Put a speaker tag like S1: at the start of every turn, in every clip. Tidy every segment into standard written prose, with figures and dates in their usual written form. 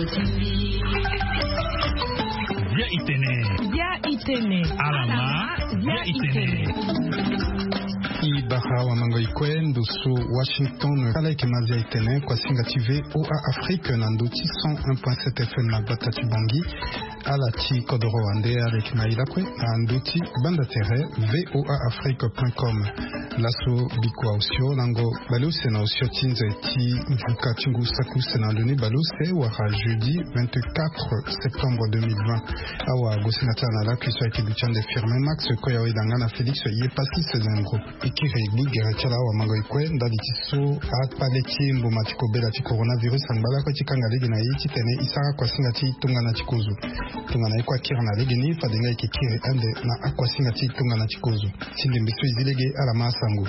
S1: Via itene. Alama. Via itene.
S2: Ibaha wa mango ikwe ndusu Washington kala ikimazia itene kwa singa TV OA Afrique nanduti 101.7 FM na batati bangi ala ti kodoro wande avec maila kwe nanduti banda tere voaafrique.com laso bikwa usio nango baluse na usio tinze ti mfuka chingu sakuse na doni baluse wara jeudi 24 septembre 2020 awa gosinata na la kuiswa kibuchande firme Max koya wedangana Félix yepasi sezengo ikire bugera chala wa mango ikwe ndadi tiso atpaleti mboma tikobela ti coronavirus angbala ko tikanga legi na yi titene isara kwa singa ti tungana tikuzu tungana ikwa kira na legi ni fadenga ikikire ande na akwa singa ti tungana tikuzu tindi mbiso izilege ala masangu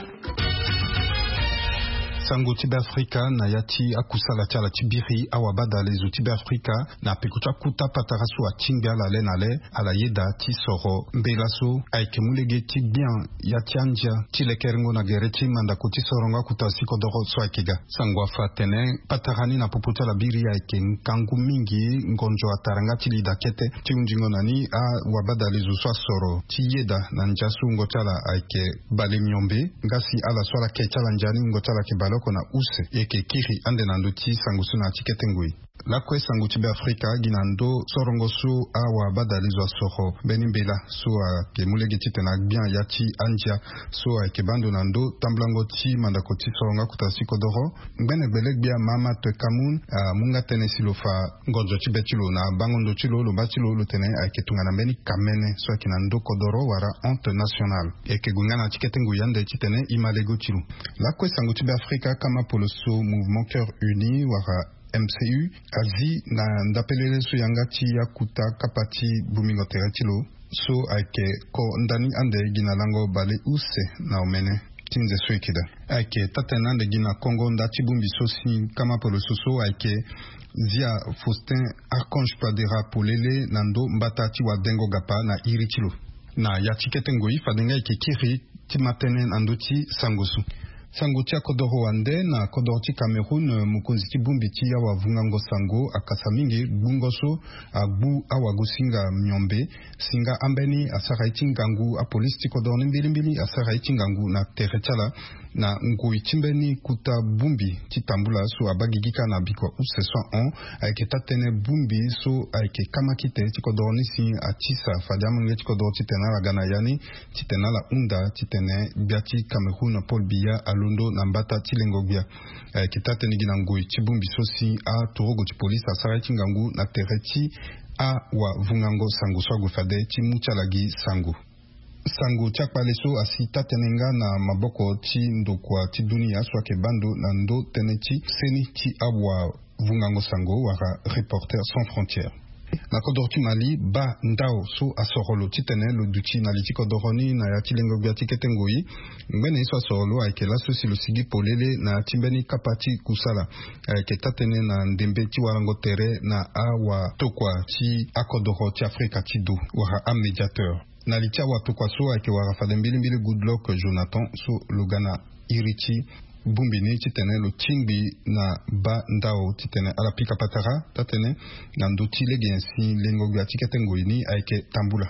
S2: sango tibe Afrika na yati akusala chala tibiri awabada lezo tibe Afrika na pekucha kuta patarasu atinga ala lenale ala yeda ti soro mbelaso aikemulege ti bien yati anja tilekeringo na gereti manda kuti soronga kuta sikodoro so akiga sango afatene patarani na poputa la biri aike nkangu mingi ngonjo ataranga tilida kete ti unjingo nani awabada lezo so soro ti yeda na njasu ngochala aike bale myombe ngasi ala swala kechala njani ngochala kebala kona use yeke kiri ande na nduti sangusu na tiketengui la kwe sangu tibe Afrika ginando sorongosu awa badalizwa soho benimbela so ke mulege titena bien yati anja so ke bando nando tamblango ti mandako ti soronga kutasi kodoro ngene beleg bia mama te kamun munga tenesi lofa ngonjo tibe tilo na bangondo tilo lo batilo lo tene ke tungana beni kamene so ke nando kodoro wara honte nationale ke gungana tiketengui yande titene imalego tilo la kwe sangu tibe Afrika kama poloso mouvement cœur uni wara MCU azi na ndapelele so yangati ya kuta kapati bumingo teretilo so aike ko ndani ande gina lango bale use na omene tinze so ikida aike tatena ande gina Kongo ndati bumbi sosi kama polo soso aike zia Faustin Archange Padera polele nando mbatati wa dengo gapa na iritilo na ya tiketengo ifadenga ike kiri timatenen andoti sangosu sango tia kodoro wande na kodoro ti Cameroun mukonzi ti bumbi ti awa vungango sango akasa mingi bungoso agbu awa gosinga myombe singa ambeni asara iti ngangu a polisi ti kodoro mbili asara iti ngangu na terechala na ngui timbeni kuta bumbi ti tambula so abagigika na bikwa U601 aike tatene bumbi so aike kamakite ti kodoro nisi atisa fadiamunge ti kodoro ti tena la gana yani ti tena la unda ti tene biati Cameroun Paul Biya londo na mbata tilengogbia kitate ni gina ngoi chibumbi sosi a torogo ti polisi asara ti ngangu na tereti a wa vungango sango swago fade ti muchalagi sango sango chakpaleso asi tatenenga na maboko ti ndokwa ti dunia swake bando na ndo teneti seni ti awa vungango sango wara Reporters sans frontières na kodorti Mali ba ndao so asorolo titene lo duti na liti kodoroni na yati lengo biati ketengoi ngene iso asorolo aike laso si lo sigi polele na timbeni kapati kusala aike tatene na ndembe ti warango tere na awa tokwa ti akodoro ti Afrika ti do wara a mediateur na liti awa tokwa so aike wara fadembili Goodluck Jonathan so logana iriti bumbini titene lo tingbi na ba ndao titene ala pika patara tatene na ndoti legi ensi lengo gya tiketengo ini aike tambula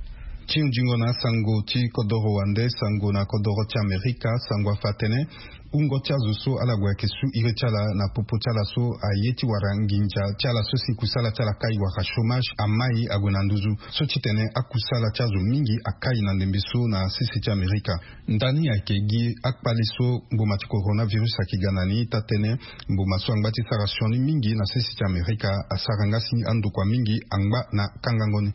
S2: jingo na sango ti kodoro wande sango na kodoro ti Amerika sango fatene ungo tia zuso ala gwa kesu ire chala na popo chala so ayeti waranginja chala so si kusala chala kai waka chômage amai agonanduzu so titene akusala chazo mingi akai na ndembeso na sisi ti Amerika ndani yake gi akpaliso mboma ti coronavirus akiganani tatene mboma so angbati sarasioni mingi na sisi ti Amerika asarangasi andu kwa mingi angba na kangangoni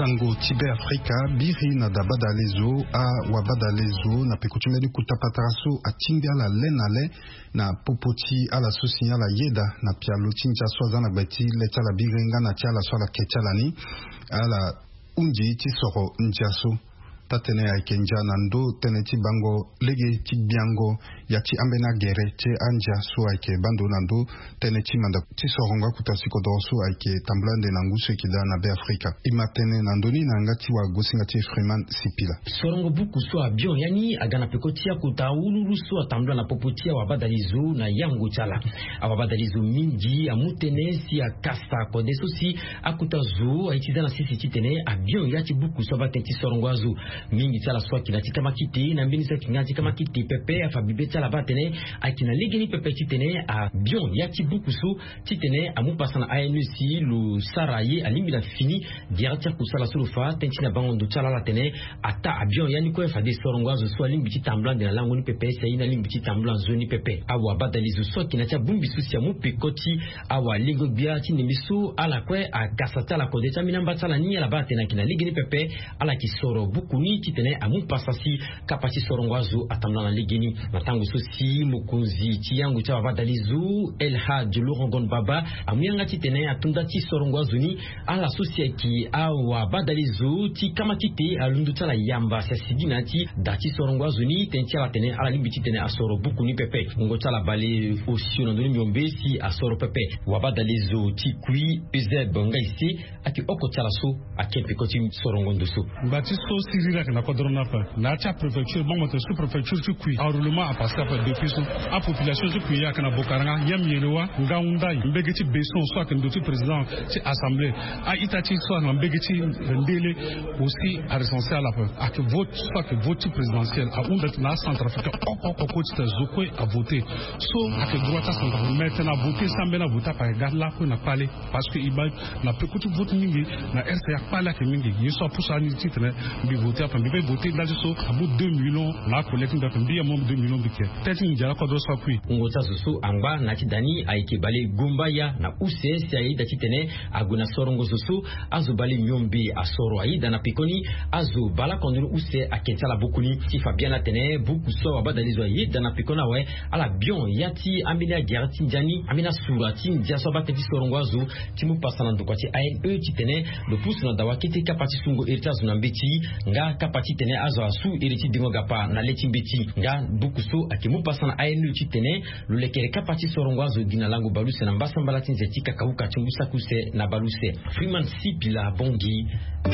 S2: Tango Tibe Afrika biri na dabada lezo a wabada lezo na pekutumeli kutapataraso a tinga la lenale na popoti ala sosinya la yeda na pialo tinja swaza na beti lecha la birenga na tia la swala kechalani ala unji tisoro njaso tatene ya kenja nando tene ti bango lege ti biango ya ti ambena gere ti anja so aike bando nando tene ti manda ti soronga kutasiko dorso aike tamblande nangu sekida na be Afrika imatene nandoni nanga ti wa gosinga ti Freeman Sipila
S3: sorongo buku so abion yani agana pekotia kutaululu so tambla na popotia wa badalizo na yango chala abadalizo mingi amutene si akasta ko desosi akutazu aitiza na sisi titene abion ya ti buku so batenti sorongo azu mingi chala swa kinati kama kiti na mbini sa kinati kama kiti pepe afabibe chala batene akina ligini pepe titene a bion ya tibukusu titene amupasa na ANUC lu saraye alimbila fini diartia kusala sulufa tentina bangondo chala latene ata abion yani ko fa de sorongwazo so alimbiti tamblan de la lango ni pepe sai na limbiti tamblan zoni pepe awa badalizo so kinati bumbi susia mu pekoti awa lingo bia tinimisu ala kwe a kasata la kodeta minamba chala ni ala batena kina ligini pepe ala kisoro buku ni titene amupasasi kapati sorongwazo atamla na ligini matangu sosi mukunzi tiyangu cha badalizo Elhad Laurent Baba amuyanga titene atunda ti sorongwazo ni ala sosieki awa badalizo ti kama kite alundu tala yamba sasidina ti dati sorongwazo ni tentia la tene ala limbi titene asoro buku ni pepe ngo tala bale osio ndoni myombe si asoro pepe wa badalizo ti kui ezeb ngaisi ati oko tala so akempe koti sorongondo so
S4: bati so sirira na kodrona pa na cha prefecture bon to sous prefecture tu kui enroulement a passé par depuis so a population tu kui ya kana bokaranga yam yelowa ngaundai mbegeti beson so kan dotu président ci assemblée a itati so na mbegeti ndele aussi a recensé à la peu a que vote soit que vote présidentiel a unda na centrafrique oko kotita zokwe a voter so a que droite centrafrique maintenant voter sambena vota par garde la ko na parler parce que iba na pe ko vote mingi na RCA parler que mingi yeso pour ça ni titre bi voter après bi voter là so abu 2 millions na collecte da bi am 2 millions bi ke tete ni jara ko do so kui
S3: ngota susu amba na tidani aike bale gumbaya na UCS ai da titene aguna sorongo susu azubali myombi asoro ai da na pikoni azu bala konduru UCS akentala bukuni ti Fabiana tene buku so abadalizo ai da na pikona we ala bion yati amina gerti njani amina surati ndia so bateti sorongo azu timu pasana ndukwati ANE titene le pousse na dawa kiti kapati sungo heritage na mbeti nga kapati tene azu asu eriti dingo gapa na leti mbeti nga buku so akimu pasana ANE titene lulekere kapati sorongo azu gina lango baluse na mbasa mbalati nzeti kakauka chungusa kuse na baluse Freeman Sipila bongi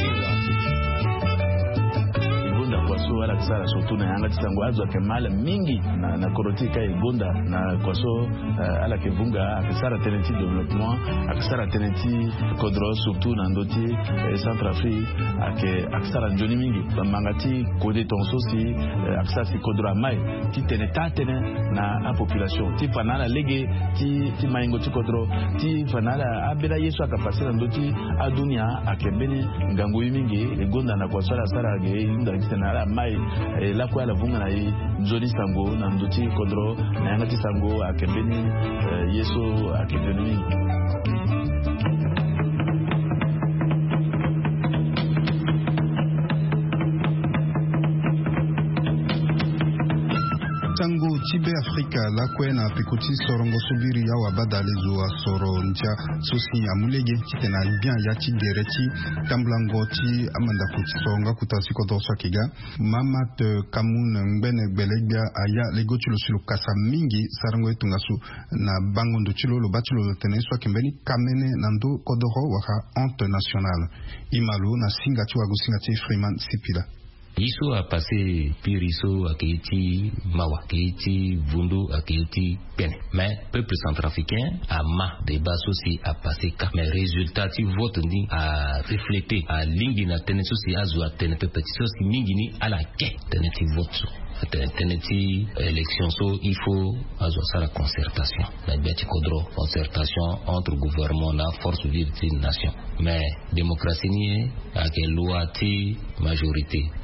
S5: kwaso ala tsara surtout na yanga tsango azo kemala mingi na korotika igonda na kwaso ala kevunga akisara tenenti développement akisara tenenti kodro surtout na ndoti Centrafrique akisara njoni mingi mangati kode tonso si akisara si kodro mai ti tene na a population ti fanala lege ti maingo ti kodro ti fanala abela yesu akapasira ndoti adunia akebeni ngango mingi igonda na kwaso ala sara ge inda na mai la kwa la vunga na nzoni sango na ndoti kodro na yangati sango akembeni yeso akembeni
S2: Tango Tibe Afrika la kwena pekuti sorongo subiri ya wabada lezo soro nja sosi amulege kitena bien ya tigereti tamblango ti amanda kuti soronga kutasiko dosa kiga mama te kamun ngbene gbelegbia aya lego chilo silo kasa mingi sarango etungasu na bangondo chilo lo bachilo lo teneswa kimbeni kamene nando kodoro waka honte nationale imalo na singa ti wagusinga ti Freeman Sipila
S6: Iso a passé Piriso à Keiti, Mawa Keiti, Vundu à Keiti, Pene. Mais peuple centrafricain a ma débat aussi a passé car mes résultats tu vote ni a reflété à lingina teneso si azu a tene petit si mingini à la quai teneti vote. Teneti élection so il faut azosa la concertation la beti kodro concertation entre gouvernement na force vive de nation mais démocratie ni a que loi ti majorité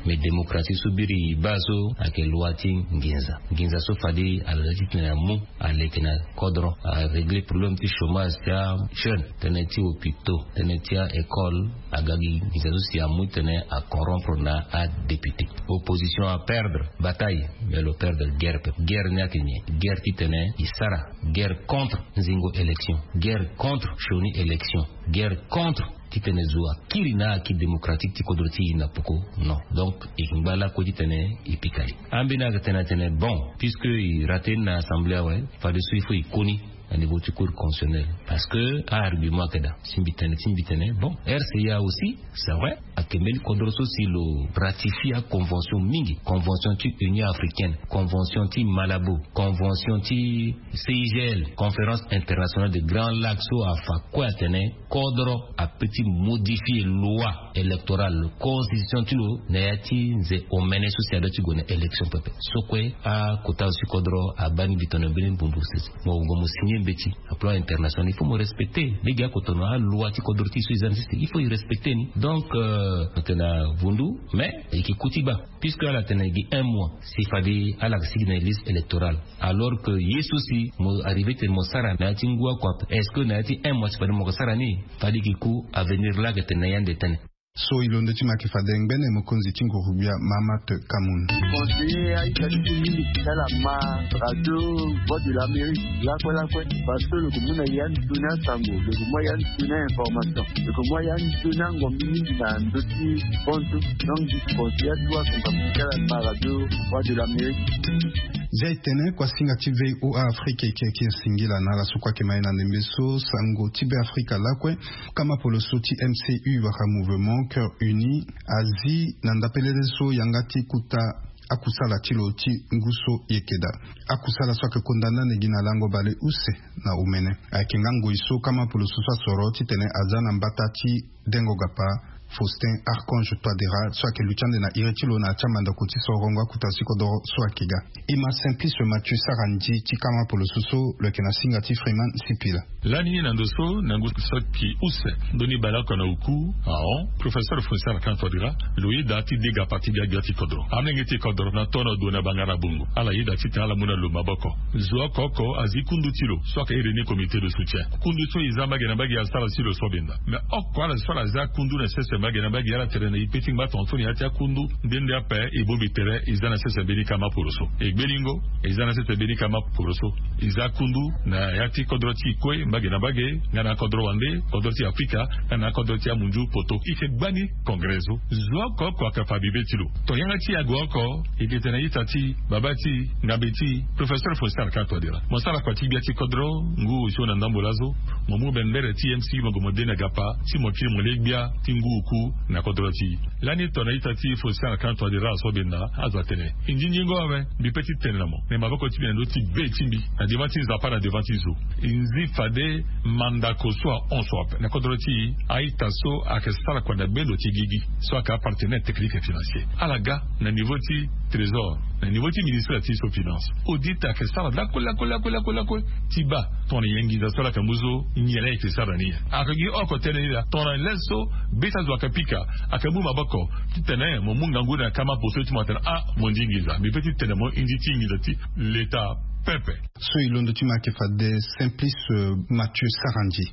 S6: mais démocratie subiri baso ake luati nginza so fadi alati na mu alekena kodro a régler problème du chômage ya jeune teneti hôpitaux teneti école agagi nginza so si amu tene à corrompre na a député opposition à perdre bataille mais le perdre guerre n'a kenye guerre qui tenait isara guerre contre zingo élection guerre contre choni élection guerre contre titenezua kirina ki démocratique ti kodroti na poko non donc ikimbala ko titene ipikali ambina tene bon puisque il raté na assemblée ouais fa de suivre ikoni à niveau du cours constitutionnel parce que argument que da simbitene bon RCA aussi c'est vrai à Kemel Kodroso si le ratifie à convention mingi convention ti Union africaine convention ti Malabo convention ti CIGL conférence internationale de Grand Lac so afa quoi tene Kodro a petit modifier loi électorale constitution ti lo nayati nze omene social ti gone élection pepe sokwe a kota aussi Kodro a bani bitono bilin bumbusi mo ngomo signer beti à plan international il faut me respecter les gars quand on a loi ti kodorti sur il faut y respecter ni donc maintenant vundu mais et qui kutiba puisque la tenegi un mois s'il fallait à la signer liste électorale alors que yesu si mo arrivé te mo sara na tingwa quoi est-ce que na ti un mois c'est pas mo sara ni fallait qu'il coup à venir là que tenayan de ten
S2: so ilondo tima kifadeng bene mokonzi tingo rubia Mamat Kamoun
S7: conseiller aïkali kala ma radio voix de l'Amérique la quoi parce que le commune yan tuna sango le moyen tuna information le moyen tuna ngombi na ndoti ponto donc du conseiller doit communiquer la radio voix de l'Amérique
S2: Jaitene kwa singa tive o Afrika ki singila na la sukwa kemaina nembeso sango tibe Afrika lakwe kama poloso ti MCU waka mouvement Cœur Uni Asie nandapelezo yangati kuta akusala tilo ti nguso yekeda akusala swake kondana negina lango bale use na umene akengango iso kama poloso swa soro ti tene azana mbata ti dengo gapa Faustin Archange Toadera swake luchande na iretilo na chamanda kuti sorongo kutasi kodoro swakiga ima simplice Mathieu Sarandi ti kama poloso le kena singati Freeman Sipila
S8: lani nandoso nangu soki use doni balako na uku aon professeur Faustin Archange Toadera loyi dati dega parti dia gati kodro amengeti kodro na tono dona bangara bungu ala yida ti tala muna lo maboko zo koko azikundu tilo swake irene comité de soutien kundu so izamba gena bagi asala silo sobenda mais okwa la swala za kundu na sese magena bagi ala terena ipeti mba tonfoni atia kundu ndende ape ibobi tere izana sese beni kama poroso egbelingo izana sese beni kama poroso iza kundu na yati kodroti kwe magena bagi ngana kodro wande kodroti Afrika ngana kodroti amunju poto ife bani kongreso zo koko akafabibe tilo to yanga ti agoko iketena itati babati ngabeti professeur Faustin Archange Toadera mosala kwa tibia ti kodro ngu shona ndambolazo momu bendere TMC magomodena gapa si mokili molegbia tingu ku na kodroti lani tona itati Faustin Archange Toadera asobenda azatene injinji ngowe bi petit tenamo ne maboko tibia ndo ti be timbi na devant zapa na devant zo inzi fade mandako so on swap na kodroti aitaso akesala kwa na bendo ti gigi so aka partenaire technique et financier alaga na niveau ti trésor na niveau ti ministère ti so finance audit akesala la kola tiba ton yengi za sola kamuzo nyele akesala ni akagi oko tenela ton leso beta zo akapika akabu mabako titene mo munga nguna kama poso ti matana mondingiza mi petit tenemo inditi ngizati l'état pepe
S2: so ilondo tima kefade simplice Mathieu Sarandi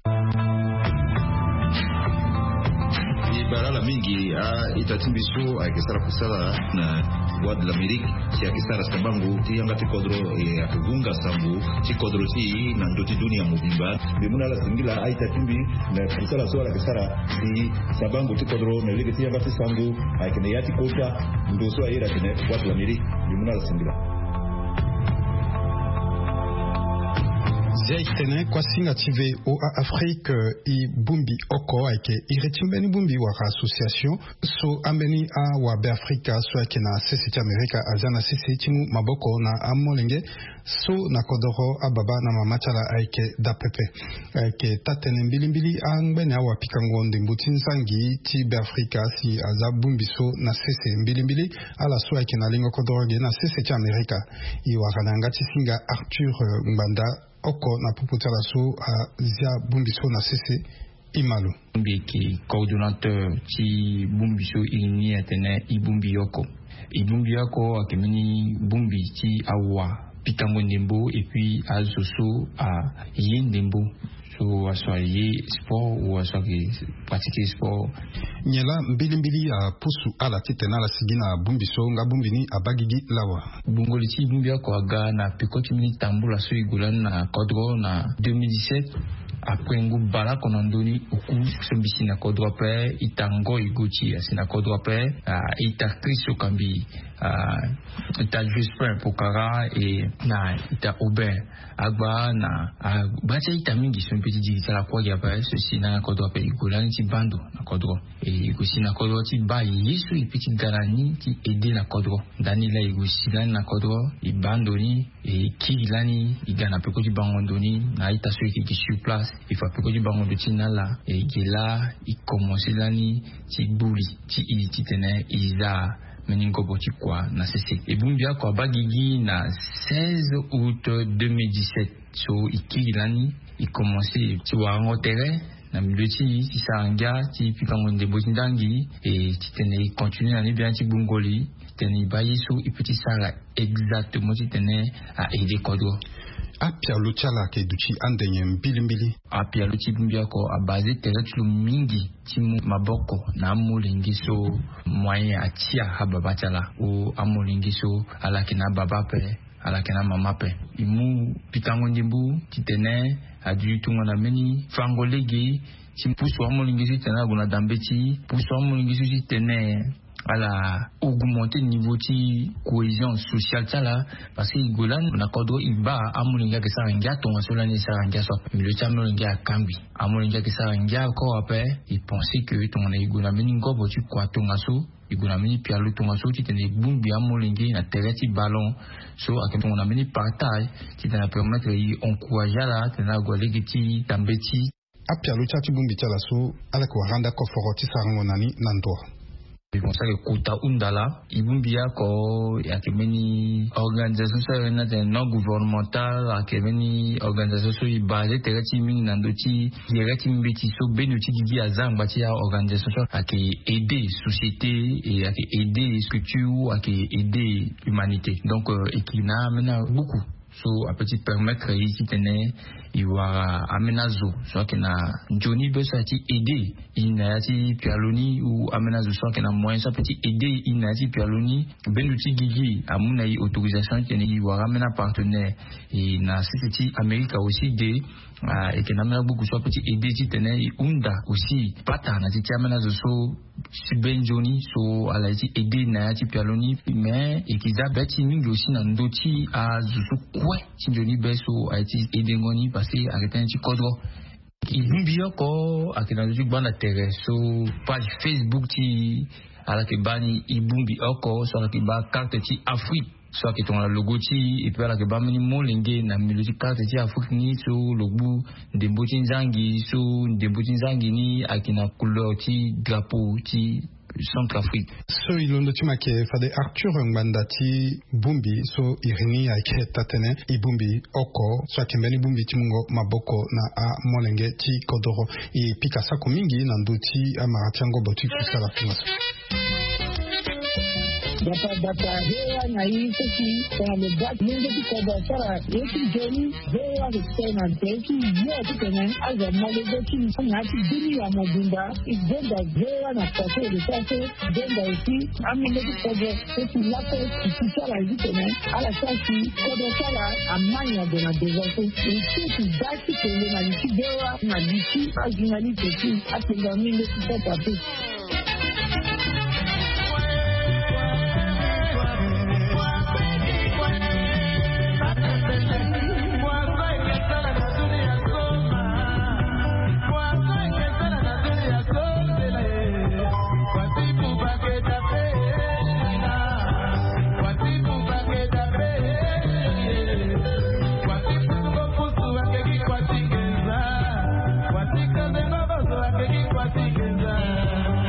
S9: barala mingi itatimbiso akisara kusala na voix de l'Amérique si akisara sabangu ti yanga ti kodro akugunga sambu ti kodro ti na ndoti dunia mubimba bimuna la singila aitatimbi na kusala so akisara ti sabangu ti kodro na lege ti yanga ti sangu akine yati kota ndoso ayira kine voix de l'Amérique bimuna la singila
S2: Jaitene kwa singa tive o Afrique I bumbi oko ake iretimbeni bumbi waka association so ambeni a wa be Afrika so ake na sisi Amerika azana sisi timu maboko na amolenge so na kodoro ababa na mamachala ake dapepe ake tatene mbilimbili angbeni awa pikango ndimbuti nsangi ti be Afrika si aza bumbi so na sisi mbilimbili ala so ake na lingo kodoro ge na sisi Amerika I waka na ngati singa Arthur Mbanda oko na puputala so a zia bumbiso na sese Imalo.
S10: Qui coordonnateur qui Bumbiso Irini atene Ibumbi Yoko. Ibumbi Yoko akemeni Bumbi ti awa Pikango Ndembo et puis à Zoso à Yendembo. So aswaye sport ou aswaye pratiquer sport.
S2: Nyela mbilimbili a pusu ala titena la sigina Bumbiso nga Bumbini abagigi lawa.
S10: Bungoliti Bumbi Yoko aga na pekoti mini tambula so igulan na Kodro na 2017. Après un bala qu'on a donné au coup sembisi na Kodro pe itango iguchi asina Kodro pe ita triso kambi ita Jusper Pokara et na ita Aubert agba na bacha ita mingi son petit digital kwa ya pa ceci na Kodro pe igulan ti bando na Kodro et igusi na Kodro ti ba yesu et petit garani ti aider na Kodro dani la igusi na Kodro i bandoni et qui lani igana pe ko ti bangondoni na ita so qui sur place il faut que du bango de Tinala et Gela il commence l'année ti bouli ti tene isa meningo boti kwa na cc et Bumbia kwa bagigi na 16 août 2017 so ikilani il commence ti wa ngotere na miloti ti saranga ti pikango ndembo ndangi et ti tene continue l'année bien ti bungoli tene bayiso et petit sara exactement ti tene a aider Kodro.
S2: Apia luchala ke duchi andenye mbilimbili.
S10: Apia luchi Bumbiako a basé teretulu mingi timu maboko na amulingiso moyen atia hababachala ou amulingiso alakina babape alakina mamape. Imu Pikango Ndembo titene adu tungana meni fangolegi tim puso amulingiso tena guna dambeti puso amulingiso titene à la augmenter niveau de cohésion sociale là parce que Golan na Kodro iba amulinga ke saranga ton sola ni saranga so le chamulinga kambi amulinga ke saranga ko après il pensait que ton igona meningo bo tu kwa tongaso igona meni pialu tongaso ti tene bumbi amulinga na tereti ballon so aketon na meni partage ti tena permettre y encourager là tena golegiti tambeti
S2: apia lu chati bumbi chala so ala ko randa ko foroti sarango nani nando.
S10: Comme ça que Kota Undala, Ibumbia ko yakemeni organisation non gouvernementale akemeni organisation basée tereti min nandoti direct mbeti so benuti gigi azang bati ya organisation ake aider société et ake aider structure ake aider humanité donc ekina mena beaucoup so a petit permettre ici tene iwa amenazo so que na Johnny Besati aider inati pialoni ou amenazo so que na moyen so petit aider inati pialoni benuti gigi amuna yi autorisation tene iwa amena partenaire et na city America aussi de et que na beaucoup so petit aider tene unda aussi pata na ti amenazo so si ben Johnny so ala ti aider na ti pialoni mais et qu'ils abeti mingi aussi na ndoti a zusu kwe ti Johnny Beso a ti aider ngoni parce que arrêter un petit Kodro Ibumbia ko akina du bana terre so page Facebook ti ala ke bani Ibumbi oko so ala ke ba carte ti Afrique so ke ton logo ti et puis ala ke ba mini molenge na miloti carte ti Afrique ni so logo Ndembo ti Nzangi so Ndembo ti Nzangi ni akina couleur ti drapeau ti Centrafrique.
S2: So ilondo chima ke fade Arthur Ngandati Bumbi so irini ake tatene Ibumbi oko so akembeni Bumbi timungo maboko na a molenge ti Kodro i pikasa kumingi na nduti amaratango boti kusala fingaso.
S11: Data hewa na hii sisi kwa mbaki mungu kwa sara yetu jeni hewa kutena teki yote tena aza mwalego chini ngati dini ya mobimba igenda hewa na pato de sasa genda isi amine kwa sisi lapo kisara hivi tena ala sasa kwa sara amanya de na dezaso isi dati kwenye na nchi hewa na nchi ajinali teki atenda minde kwa pato.
S12: What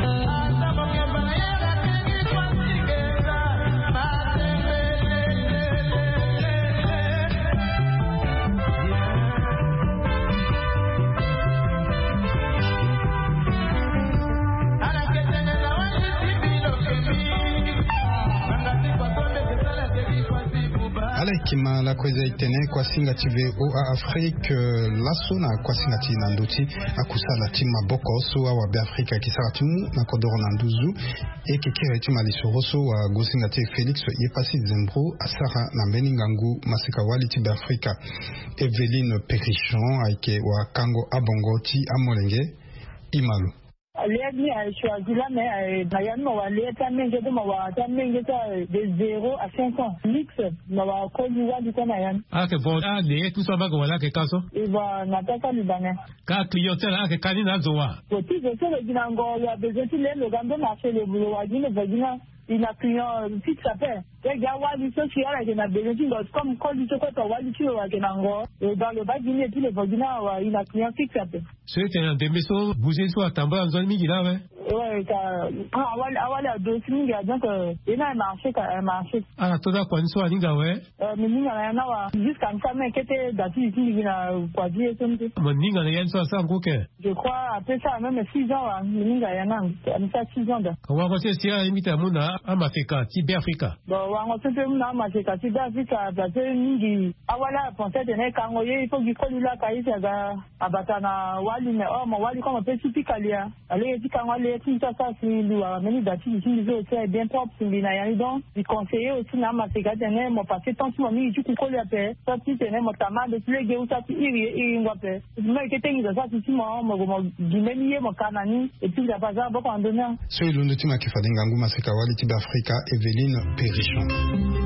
S2: kima la kweza itene kwa singatiwe o Afrique laso na kwa singati nanduti akusala tima boko so wa be Afrika kisara timu na kodoro nanduzu e kikira tima lisoroso wa gosingati Felix yepasi Zembro asara na Beningangu masika wali tibe Afrika Evelyne Perichon aike wa Kango Abongoti Amolenge Imalu.
S11: L'église a choisi là, mais Mayano va aller tamenge de mawa tamenge de 0 à 5 ans. Mix, mawa koliwa du Kanayan.
S12: Ah que bon, ah les tout ça va que voilà que kaso.
S11: Et va nataka libanais.
S12: Ka clientèle ah que kanina zoa.
S11: Petit je sais le dinango ya besoin de le gando marché le boulot wa dine vagina. Il a client fixe à faire. Les gars wali social avec na besoin comme quand tu te wali tu wa kenango et dans le bas dine puis le vagina il a client fixe à faire.
S12: C'est un des maisons bouger soit tamba en zone migi là ouais.
S11: Ouais, awali a deux signes donc il a un marché.
S12: Ah toi da quoi soit ninga ouais.
S11: Mais ninga na wa jusqu'à ça mais qu'était dati ici na quoi dire something.
S12: Mon ninga na yen soit ça ngoke.
S11: Je crois après ça même 6 ans ninga yana am ça 6 ans da.
S12: Kwa kwa c'est à imiter mona amafika ti Afrika.
S11: Bon wa ngo c'est mona amafika ti Afrika parce que ningi awala pensait de kango ye il faut qu'il colle là kaisa ga abatana wali mais oh mo wali comme petit pikalia. Allez ti kango le tout ça si lui a mené dati ici c'est bien propre si na yani donc il conseiller aussi na amafika tene mo passer tant que mi tu colle la paix ça ti tene mo tamade tu le ou ça ti iri ngwape. Mais que tengi ça ti mo dimenier mo kanani et puis la bazar beaucoup en donnant.
S2: So ilundo tima kifadengangu masika wali tibe Afrika Evelyne Perichon.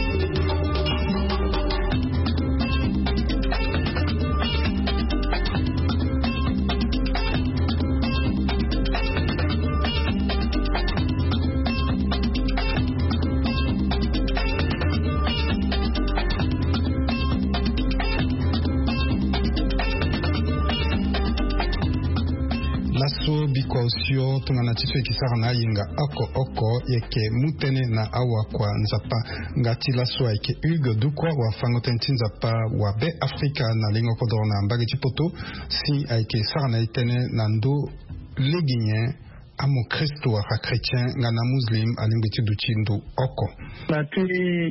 S2: Laso bikosio tungana titwe kisara na yinga oko yeke mutene na awa kwa nzapa ngati laso yake Hugo Dukwa wa fangotentin nzapa wa be Afrika na lingo kodorona mbageti poto si yake sara na itene na ndo leginye amo Kristo wa chrétien ngana muslim alimbiti duchindu oko
S13: nati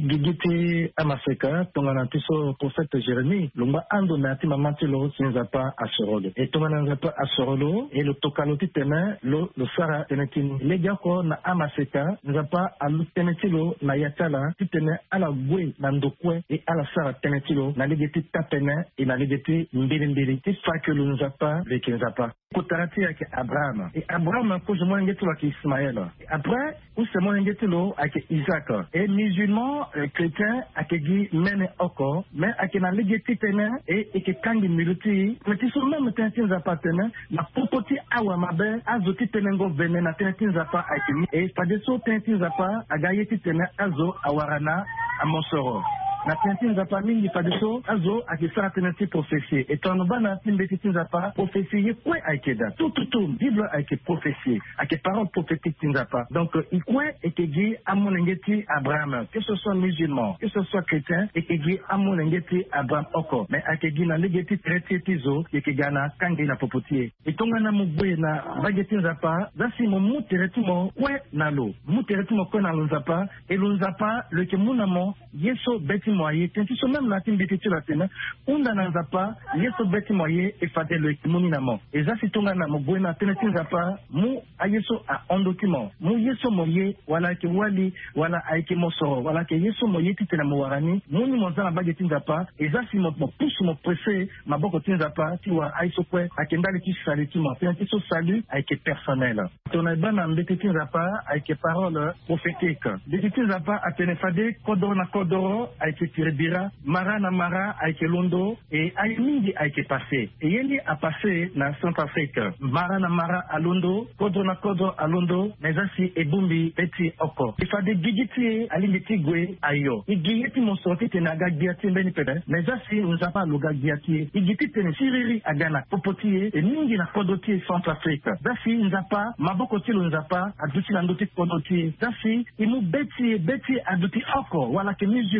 S13: gigiti amafrika tongana tiso prophète Jérémie lumba ando nati mamati lo sinzapa asorolo et tongana nzapa asorolo et le tokaloti tena lo sara tenetin legako na amafrika nzapa alu tenetilo na yatala titene ala gwe na ndokwe et ala sara tenetilo na legeti tapene et na legeti mbili tifake lu nzapa leke nzapa kotarati yake Abraham et Abraham je m'en engage avec Ismaël. Après, où c'est mon engage avec Isaac. Et musulmans, chrétiens, avec mène encore, mais avec la légalité et que quand ils militent, mais tu sais même t'inquiètes appartenant, la propreté à Wamabe, azoti tenengo venen na t'inquiètes pas avec et pas de so t'inquiètes pas à gagner tenen azo awarana à Monsoro. Na tintin zapa mingi padiso azo akisara tenenti prophétie et ton bana timbe tintin zapa prophétie quoi aikeda tout bible aike prophétie aike parole prophétique tinzapa donc il quoi et que dit amonengeti Abraham que ce soit musulman que ce soit chrétien et que dit amonengeti Abraham oko mais aike dit na legeti traité tizo et que gana kangi na popotier et tongana mugwe na bageti zapa zasi mo muteretumo quoi nalo muteretumo ko na lunzapa et lunzapa le ke munamo yeso beti moye tenti so même la timbiti la tena unda na zapa yeso beti moye e fade le kimuni namo et za sitonga na mogwena tena tinzapa mu ayeso a ondokimo mu yeso moye wala ke wali wala aike moso wala ke yeso moye titena mo warani muni monzana bage tinzapa et za si mo pusu mo pressé maboko tinzapa ti wa aiso kwe akendali ki saliti mo tenti so salut aike personnel tona bana mbeti tinzapa aike parole prophétique de tinzapa atene fade kodoro aike tirebira mara na mara aike londo et aimindi aike passé et yeli a passé na Centrafrique mara na mara a londo kodro a londo mais asi ebumbi eti oko ifade gigiti alimbiti gwe ayo igiyeti mosoti tenaga giati mbeni pede mais asi nzapa loga giati igiti tene siriri agana popotie et ningi na kodoti Centrafrique dasi nzapa maboko tilo nzapa aduti na ndoti kodoti dasi imu beti aduti oko wala ke musulman wala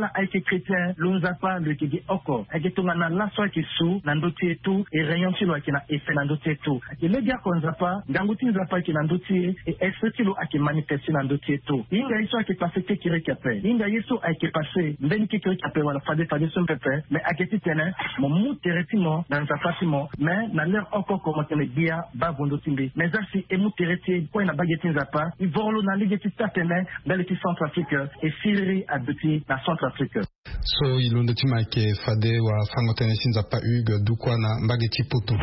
S13: mala aike chrétien lonzapa le kigi oko ake tongana laso ake su na ndoti etu e rayon tilo ake na efe na ndoti etu ake legia konzapa nganguti nzapa ake na ndoti e espetilo ake manifesti na ndoti etu inga iso ake pase kekire kape inga yesu ake pase mbeni kekire kape wala fade son pepe me ake titene mo muteretimo na nzapatimo me na ler oko komo tene bia ba vondo timbi me zasi e mutereti po na bageti nzapa i vorlo na ligeti tatene bele ti Centrafrique e siri abuti na Centrafrique.
S2: So ilondo tima ke fade wa fangotene sinzapa Hugues dukwa na mbageti poto.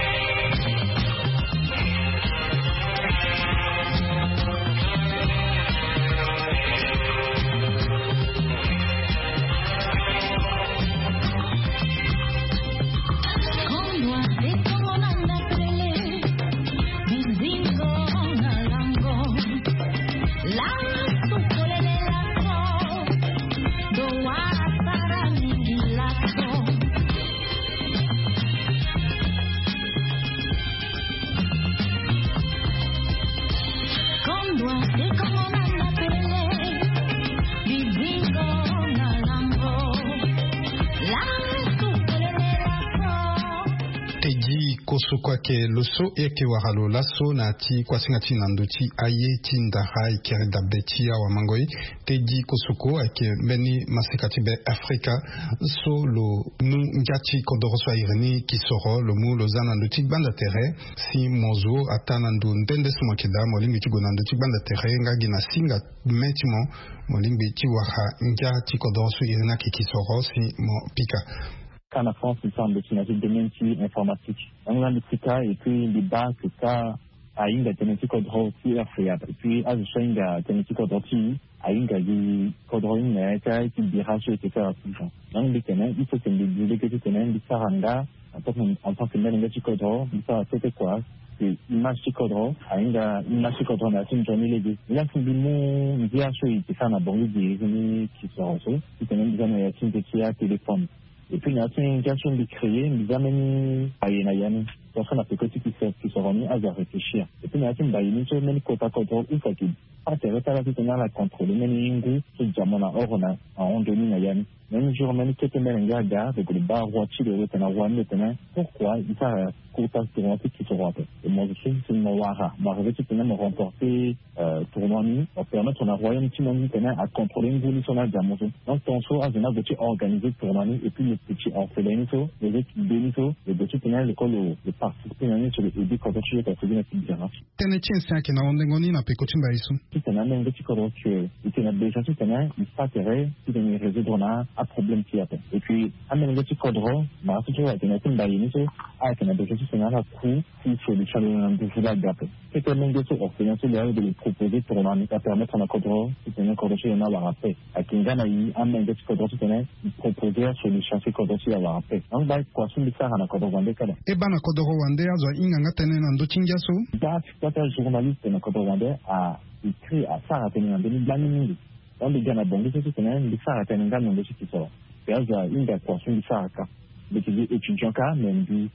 S2: Sokwa ke loso eke waralo laso na ti kwasingati nanduti aye ti ndara ikere dabeti ya wamangoi teji kosoko ake meni masekati be Afrika so lo mu ngati kodoroso ireni kisoro lo mu lo zananduti banda tere si mozo atanandu ndende smokida molimbi ti gonanduti banda tere ngagi na singa metimo molimbi ti waha ngati kodoroso irena kisoro si mo pika.
S14: En France, il semble que c'est une domaine informatique. On a le cas et puis les bases, c'est ça, à une génétique codro qui est fiable. Et puis, à ce une génétique codro qui a une génétique codro qui dira sur ce cas. Donc, il faut que les délégués du Saranda, en tant que génétique codro, ils savent c'était quoi? C'est image codro, à une image codro, on a une journée les deux. Là, c'est des mots, il y a sur les ça, on a bon, des qui sont reçus, qui sont des générations qui a téléphone. Et puis, il y a une question de créer, nous amène à Yenayani. Pour ça, on a fait que qui se remis à réfléchir. Et puis, il y a une baïne, sur le quota contrôle, une fois qu'il intéresse à la vie, la contrôle, mais il y a une jamona orona, en demi Nayani. Même jour, même que tu mets un gars, avec le bar, voiture, le retenant, pourquoi il s'arrête? Tournoi qui se rappelle. Et moi, je sais que c'est une Mawara. Ma rêve, c'est de remporter tournoi, pour permettre à royaume à contrôler une boule sur la diamant. Donc, ton choix, à venir de organiser tournoi, et puis les petits orphelins, les équipes bénito, les petits pénals, l'école, les participer sur les aider quand tu es à faire une activité.
S2: Tenetien, c'est un qui n'a ondengoni n'a pas coutume baïsou.
S14: Si tu as un petit corps que tu as déjà tout un, il s'atterrait, si tu as résoudre un problème qui a. Et puis, un petit corps, ma situation a été une baïniso, avec un déjà c'est un coup qui fait le challenge de la gap. C'est un même de ce orphelin, c'est de les proposer pour à permettre à un codron, c'est un codron qui en a avoir après. À Kingan a eu un même de ce codron qui tenait, il proposait sur les chantiers codron qui avoir après. Donc, bah, quoi, sur les faire à un codron wandé kala.
S2: Et ben, un codron wandé, a zo inga tenen en dochingaso.
S14: Bah, c'est un journaliste de un codron wandé a écrit à Sarah Tenen en 2020. Dans les Ghana Bongo, c'est un des Sarah Tenen en 2020 qui sort. Et à zo inga quoi, sur les Sarah ka. Les étudiants ka, même du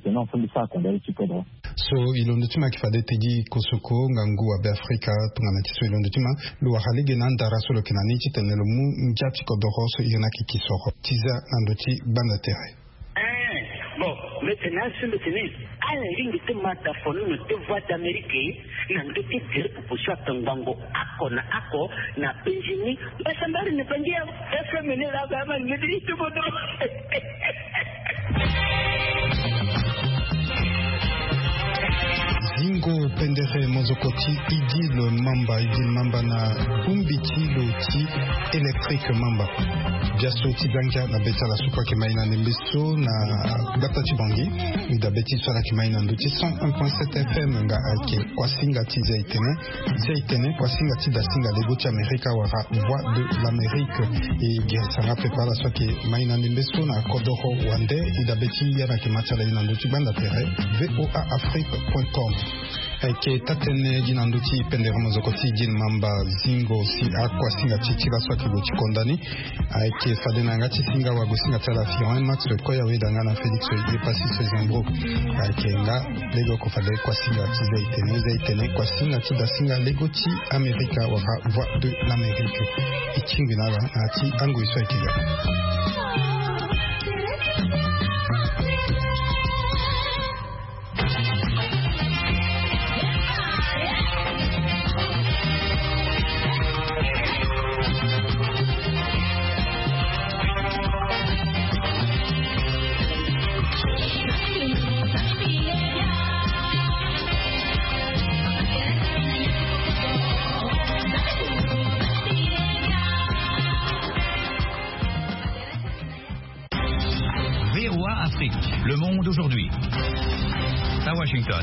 S2: so ilondotima kifade teji kosoko ngangu abe Afrika tunganatiso ilondotima lo halige nandara solo kinani chitenelo mu njati kodoro so yonaki kisoro tiza nandoti banda tere.
S15: Bon, maintenant sur le tennis à la ligne de mataphone de voix d'Amérique nandoti dire proposition tangango ako na penjini basambari ne pangia FMN la gama ngedi tout bodo.
S2: Zingo pendere mozokoti idil mamba na umbiti loti électrique mamba biaso tibanga na betala supa ke maina nembeso na batati bangi da beti sala ke maina nduti 101.7 FM nga ake kwasinga tizaitene kwasinga tidasinga de goti Amerika wara voix de l'Amérique et girsanga prepara so ke maina nembeso na kodoro wande ida beti yana ke matala ina nduti banda tere voaafrique.com. ke tatene jinanduti pendera mozokoti jin mamba zingo si akwa singa chichila swaki go chikondani ke fadena ngati singa wa gosinga tala firan max le koya wedanga na Felix ye pasi se zambro ke nga lego ko fade kwa singa zaitene kwa singa tida singa lego ti Amerika wa voix de l'Amérique ichingina na ti ango iswa ikiga.
S16: Le monde aujourd'hui. À Washington.